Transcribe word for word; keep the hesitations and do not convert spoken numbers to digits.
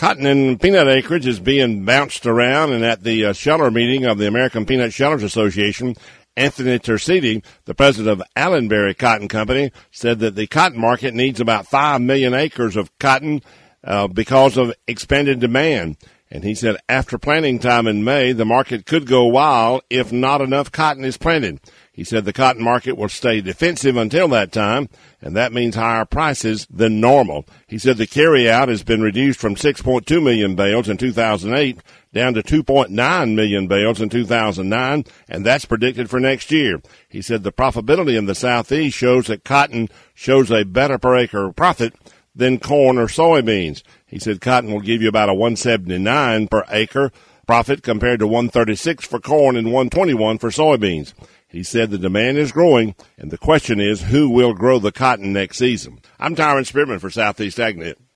Cotton and peanut acreage is being bounced around, and at the uh, sheller meeting of the American Peanut Shellers Association, Anthony Tercidi, the president of Allenberry Cotton Company, said that the cotton market needs about five million acres of cotton uh, because of expanded demand. And he said after planting time in May, the market could go wild if not enough cotton is planted. He said the cotton market will stay defensive until that time, and that means higher prices than normal. He said the carryout has been reduced from six point two million bales in two thousand eight down to two point nine million bales in two thousand nine, and that's predicted for next year. He said the profitability in the Southeast shows that cotton shows a better per acre profit than corn or soybeans. He said cotton will give you about a one seventy-nine per acre profit compared to one thirty-six for corn and one twenty-one for soybeans. He said the demand is growing, and the question is who will grow the cotton next season. I'm Tyron Spearman for Southeast AgNet.